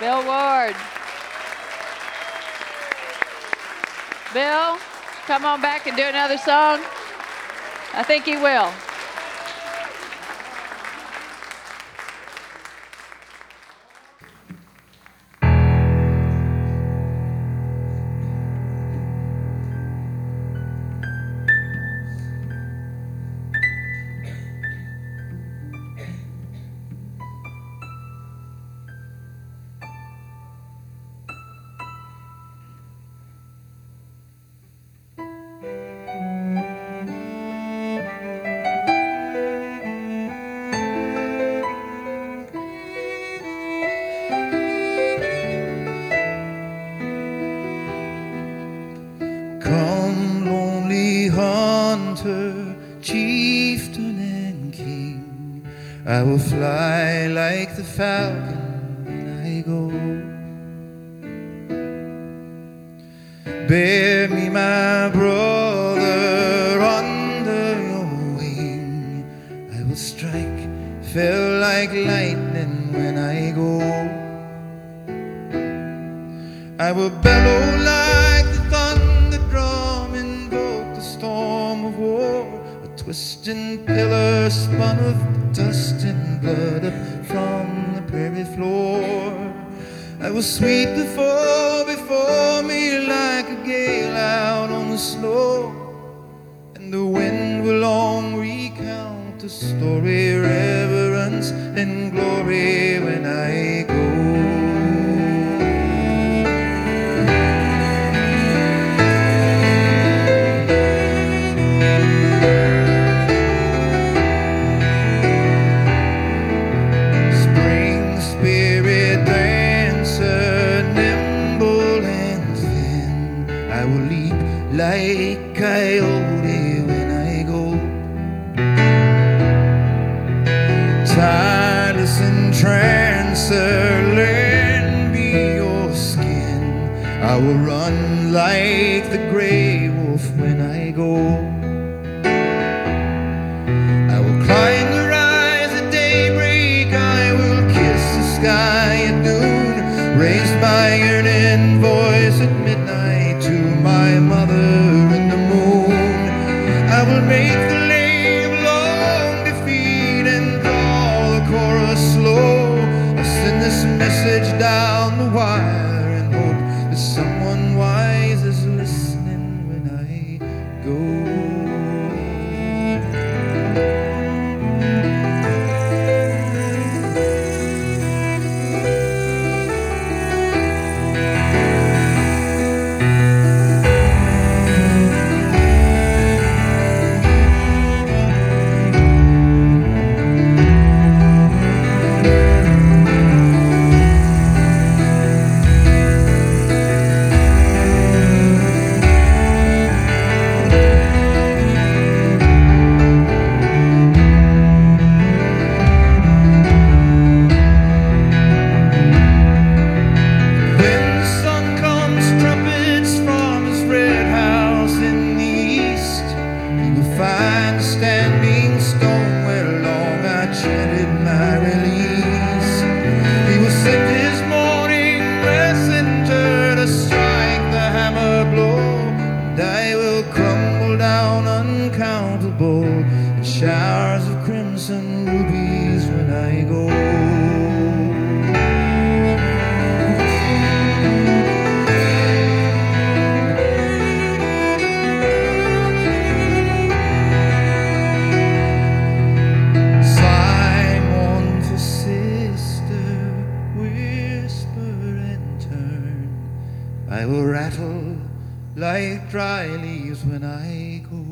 Bill Ward. Bill, come on back and do another song. I think he will. Come, lonely hunter, chieftain and king, I will fly like the falcon when I go. Bear me, my brother, under your wing. I will strike, fell like lightning when I go. I will bellow like the thunder drum, invoke the storm of war, a twisting pillar spun of dust and blood up from the prairie floor. I will sweep the foe before me like a gale out on the snow, and the wind will long recount the story, reverence and glory when I go. I will leap like coyote when I go. Tireless entrancer, lend me your skin. I will run like the gray wolf when I go. I will climb the rise at daybreak. I will kiss the sky at noon, raise my yearning voice at midnight to my mother in the moon. I will make the lame long defeat and draw the chorus slow. I'll send this message down the wire and hope that someone wise is listening when I go. Find a standing stone where long I chanted my release. He will send his morning messenger to strike the hammer blow, and I will crumble down uncountable in showers of crimson rubies when I go. I will rattle like dry leaves when I go.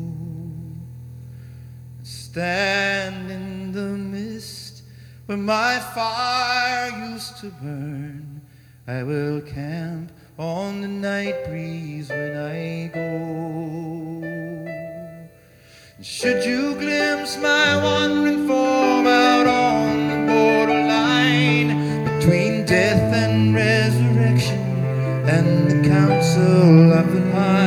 Stand in the mist where my fire used to burn. I will camp on the night breeze when I go. Should you glimpse my wandering form out on the borderline between death and resurrection and the counsel of the mind,